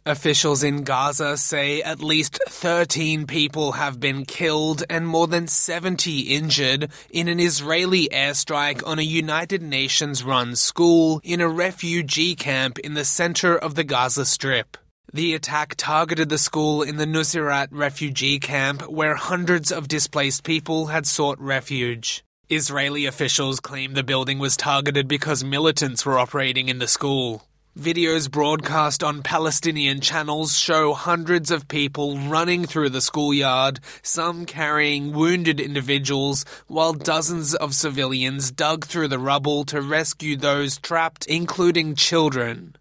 Officials in Gaza say at least 13 people have been killed and more than 70 injured in an Israeli airstrike on a United Nations-run school in a refugee camp in the center of the Gaza Strip. The attack targeted the school in the Nuseirat refugee camp where hundreds of displaced people had sought refuge. Israeli officials claim the building was targeted because militants were operating in the school. Videos broadcast on Palestinian channels show hundreds of people running through the schoolyard, some carrying wounded individuals, while dozens of civilians dug through the rubble to rescue those trapped, including children.